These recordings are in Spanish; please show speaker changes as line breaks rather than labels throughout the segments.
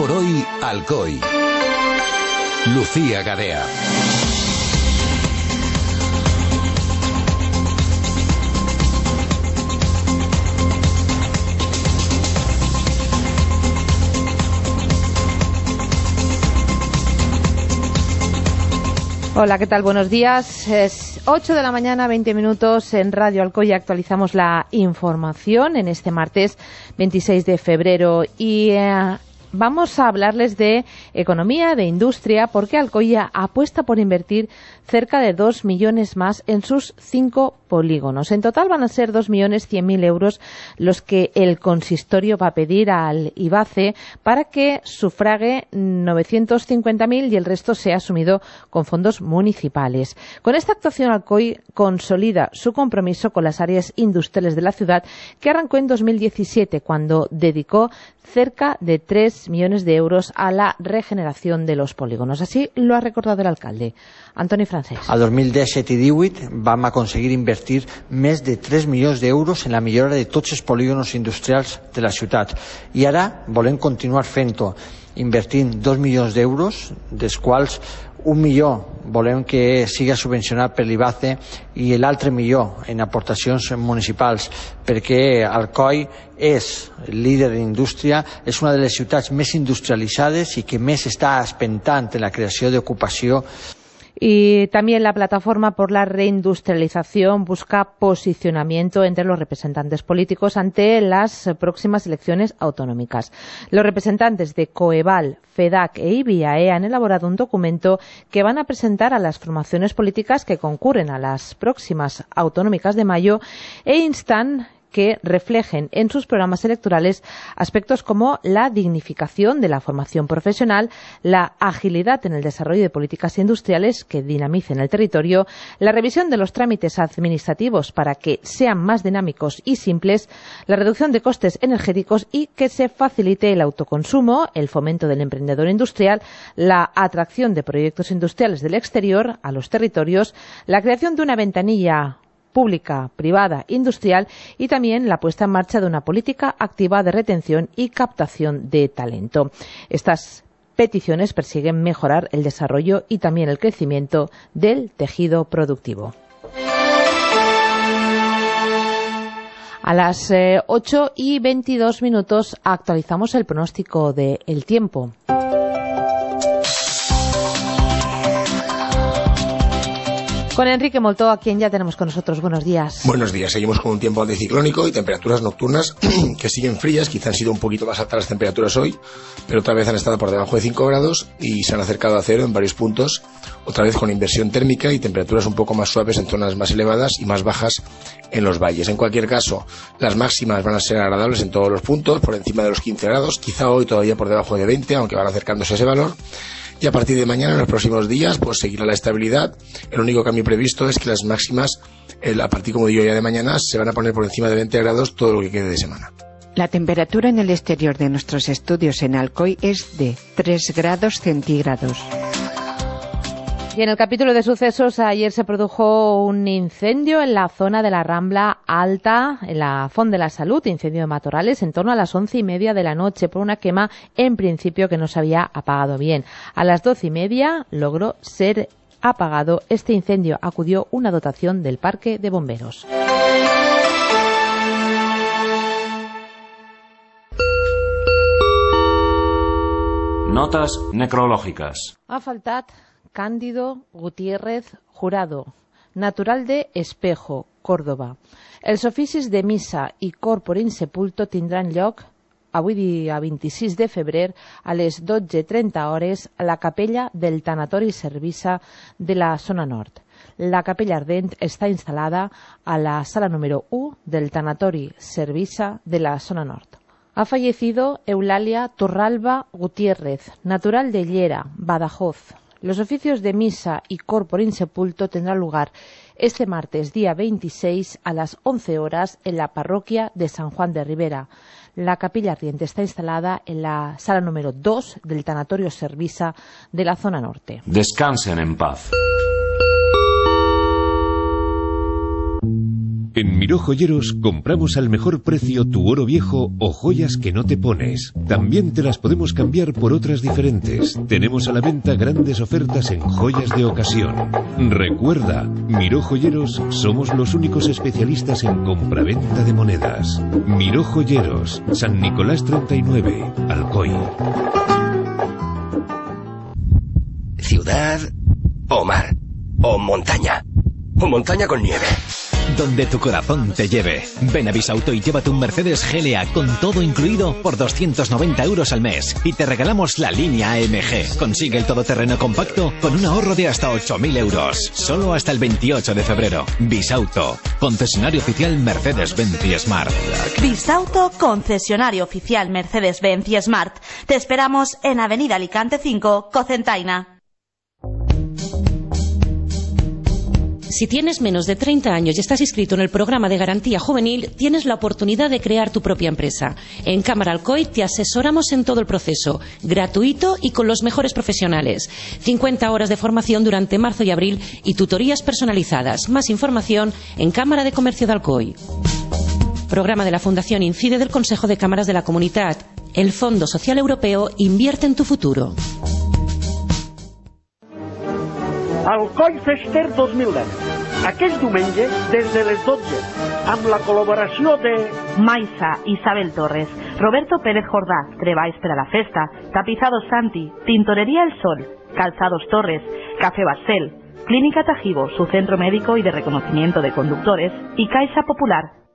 por hoy, Alcoy. Lucía Gadea.
Hola, ¿qué tal? Buenos días. Es 8 de la mañana, 20 minutos en Radio Alcoy. Actualizamos la información en este martes 26 de febrero y vamos a hablarles de economía, de industria, porque Alcoya apuesta por invertir cerca de 2 millones más en sus 5 polígonos. En total van a ser 2.100.000 euros los que el consistorio va a pedir al IBACE para que sufrague 950.000 y el resto sea asumido con fondos municipales. Con esta actuación, Alcoy consolida su compromiso con las áreas industriales de la ciudad, que arrancó en 2017, cuando dedicó cerca de 3 millones de euros a la regeneración de los polígonos. Así lo ha recordado el alcalde, Antoni Francesc.
A 2017 i 2018 vam aconseguir invertir més de 3 milions d'euros en la millora de tots els polígonos industrials de la ciutat. I ara volem continuar fent-ho, invertint 2 milions d'euros, dels quals 1 milió volem que siga subvencionat per l'IBACE i l'altre milió en aportacions municipals, perquè Alcoi és líder en indústria, és una de les ciutats més industrialitzades i que més està espentant en la creació d'ocupació.
Y también la Plataforma por la Reindustrialización busca posicionamiento entre los representantes políticos ante las próximas elecciones autonómicas. Los representantes de Coeval, FEDAC e IBIAE han elaborado un documento que van a presentar a las formaciones políticas que concurren a las próximas autonómicas de mayo e instan que reflejen en sus programas electorales aspectos como la dignificación de la formación profesional, la agilidad en el desarrollo de políticas industriales que dinamicen el territorio, la revisión de los trámites administrativos para que sean más dinámicos y simples, la reducción de costes energéticos y que se facilite el autoconsumo, el fomento del emprendedor industrial, la atracción de proyectos industriales del exterior a los territorios, la creación de una ventanilla pública, privada, industrial y también la puesta en marcha de una política activa de retención y captación de talento. Estas peticiones persiguen mejorar el desarrollo y también el crecimiento del tejido productivo. A las 8 y 22 minutos actualizamos el pronóstico del tiempo. Con Enrique Moltó, a quien ya tenemos con nosotros. Buenos días.
Buenos días. Seguimos con un tiempo anticiclónico y temperaturas nocturnas que siguen frías. Quizá han sido un poquito más altas las temperaturas hoy, pero otra vez han estado por debajo de 5 grados y se han acercado a cero en varios puntos, otra vez con inversión térmica y temperaturas un poco más suaves en zonas más elevadas y más bajas en los valles. En cualquier caso, las máximas van a ser agradables en todos los puntos, por encima de los 15 grados, quizá hoy todavía por debajo de 20, aunque van acercándose a ese valor. Y a partir de mañana, en los próximos días, pues seguirá la estabilidad. El único cambio previsto es que las máximas, a partir, como digo, ya de mañana, se van a poner por encima de 20 grados todo lo que quede de semana.
La temperatura en el exterior de nuestros estudios en Alcoy es de 3 grados centígrados.
Y en el capítulo de sucesos, ayer se produjo un incendio en la zona de la Rambla Alta, en la Font de la Salud, incendio de matorrales, en torno a las 11:30 de la noche, por una quema, en principio, que no se había apagado bien. A las 12:30 logró ser apagado este incendio. Acudió una dotación del Parque de Bomberos.
Notas necrològiques.
Ha faltat Cándido Gutiérrez Jurado, natural de Espejo, Córdoba. Els oficis de missa i corpore insepulto tindran lloc avui dia 26 de febrer a les 12:30 hores a la capella del Tanatori Servisa de la zona nord. La capella ardent està instal·lada a la sala número 1 del Tanatori Servisa de la zona nord. Ha fallecido Eulalia Torralba Gutiérrez, natural de Llera, Badajoz. Los oficios de misa y corpore insepulto tendrán lugar este martes, día 26, a las 11 horas en la parroquia de San Juan de Ribera. La capilla ardiente está instalada en la sala número 2 del Tanatorio Servisa de la zona norte.
Descansen en paz.
En Miró Joyeros compramos al mejor precio tu oro viejo o joyas que no te pones. También te las podemos cambiar por otras diferentes. Tenemos a la venta grandes ofertas en joyas de ocasión. Recuerda, Miró Joyeros somos los únicos especialistas en compraventa de monedas. Miró Joyeros, San Nicolás 39, Alcoy.
Ciudad o mar o montaña. O montaña con nieve.
Donde tu corazón te lleve. Ven a Bisauto y llévate un Mercedes GLA con todo incluido por 290 euros al mes. Y te regalamos la línea AMG. Consigue el todoterreno compacto con un ahorro de hasta 8.000 euros. Solo hasta el 28 de febrero. Bisauto, concesionario oficial Mercedes-Benz y Smart.
Bisauto, concesionario oficial Mercedes-Benz y Smart. Te esperamos en Avenida Alicante 5, Cocentaina.
Si tienes menos de 30 años y estás inscrito en el programa de garantía juvenil, tienes la oportunidad de crear tu propia empresa. En Cámara Alcoy te asesoramos en todo el proceso, gratuito y con los mejores profesionales. 50 horas de formación durante marzo y abril y tutorías personalizadas. Más información en Cámara de Comercio de Alcoy. Programa de la Fundación Incide del Consejo de Cámaras de la Comunitat. El Fondo Social Europeo invierte en tu futuro.
Alcoy Fester 2010. Aquest diumenge, des de les 12, amb la col·laboració de
Maisa, Isabel Torres, Roberto Pérez Jordá, Treballs per a la Festa, Tapizados Santi, Tintorería El Sol, Calzados Torres, Café Barcel, Clínica Tajibo, su centro médico y de reconocimiento de conductores, y Caixa Popular.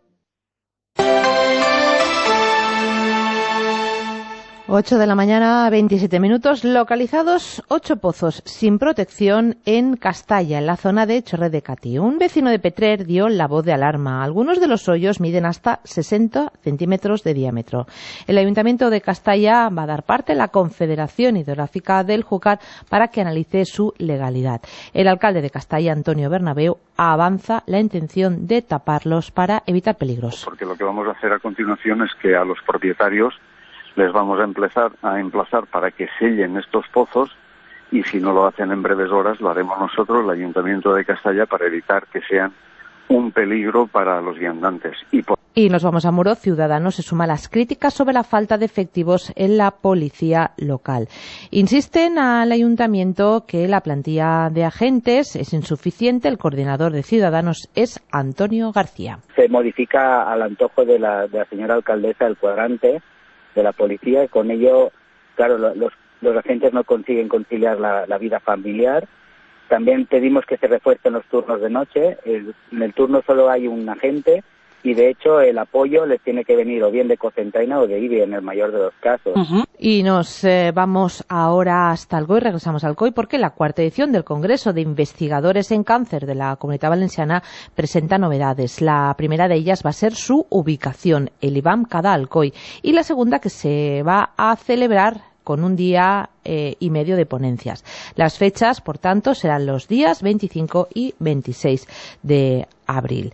8 de la mañana, 27 minutos, localizados 8 pozos sin protección en Castalla, en la zona de Chorret de Catí. Un vecino de Petrer dio la voz de alarma. Algunos de los hoyos miden hasta 60 centímetros de diámetro. El Ayuntamiento de Castalla va a dar parte a la Confederación Hidrográfica del Júcar para que analice su legalidad. El alcalde de Castalla, Antonio Bernabeu, avanza la intención de taparlos para evitar peligros.
Porque lo que vamos a hacer a continuación es que a los propietarios les vamos a emplazar para que sellen estos pozos y si no lo hacen en breves horas lo haremos nosotros, el Ayuntamiento de Castalla, para evitar que sean un peligro para los viandantes.
Y nos vamos a Muro. Ciudadanos se suma a las críticas sobre la falta de efectivos en la policía local. Insisten al Ayuntamiento que la plantilla de agentes es insuficiente. El coordinador de Ciudadanos es Antonio García.
Se modifica al antojo de la señora alcaldesa el cuadrante de la policía y con ello, claro, los agentes no consiguen conciliar la vida familiar. También pedimos que se refuercen los turnos de noche. En el turno solo hay un agente y de hecho el apoyo les tiene que venir o bien de Cocentaina o de Ibi en el mayor de los casos.
Y nos vamos ahora hasta Alcoy, regresamos a Alcoy porque la cuarta edición del Congreso de Investigadores en Cáncer de la Comunitat Valenciana presenta novedades. La primera de ellas va a ser su ubicación, el IBAM Cada Alcoy, y la segunda que se va a celebrar con un día y medio de ponencias. Las fechas, por tanto, serán los días 25 y 26 de abril.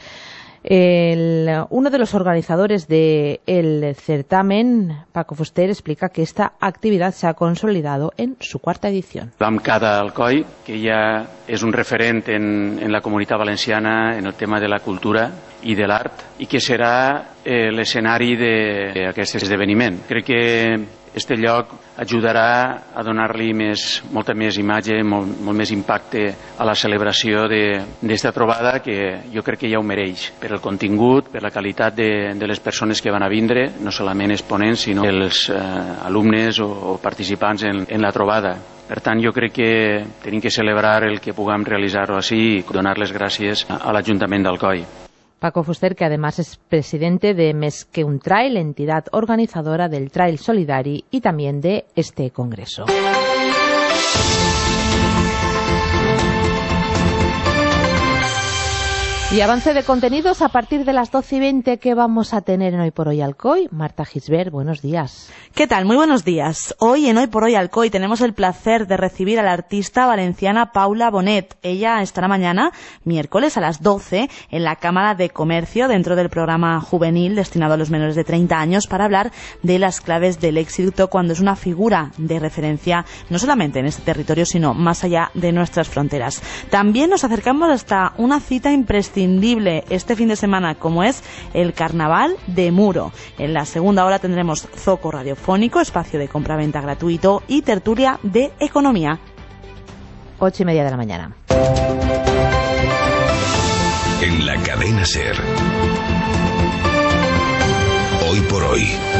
Uno de los organizadores del certamen, Paco Fuster, explica que esta actividad se ha consolidado en su cuarta edición.
Vam Cada Alcoy, que ja és un referent en la Comunitat Valenciana en el tema de la cultura i de l'art i que serà l'escenari d'aquest esdeveniment. Crec que este lloc ajudarà a donar-li molta més imatge, molt més impacte a la celebració d'esta trobada, que jo crec que ja ho mereix, per el contingut, per la qualitat de les persones que van a vindre, no solament els ponents, sinó els alumnes o participants en la trobada. Per tant, jo crec que tenim que celebrar el que puguem realitzar-ho així i donar les gràcies a l'Ajuntament d'Alcoi.
Paco Fuster, que además es presidente de Més que un Trail, entidad organizadora del Trail Solidari y también de este congreso. Y avance de contenidos a partir de las 12:20 que vamos a tener en Hoy por Hoy Alcoy. Marta Gisbert, buenos días.
¿Qué tal? Muy buenos días. Hoy en Hoy por Hoy Alcoy tenemos el placer de recibir a la artista valenciana Paula Bonet. Ella estará mañana, miércoles a las 12, en la Cámara de Comercio, dentro del programa juvenil destinado a los menores de 30 años, para hablar de las claves del éxito cuando es una figura de referencia, no solamente en este territorio, sino más allá de nuestras fronteras. También nos acercamos hasta una cita imprescindible imprescindible este fin de semana, como es el Carnaval de Muro. En la segunda hora tendremos zoco radiofónico, espacio de compraventa gratuito y tertulia de economía.
8:30 de la mañana.
En la cadena SER. Hoy por hoy.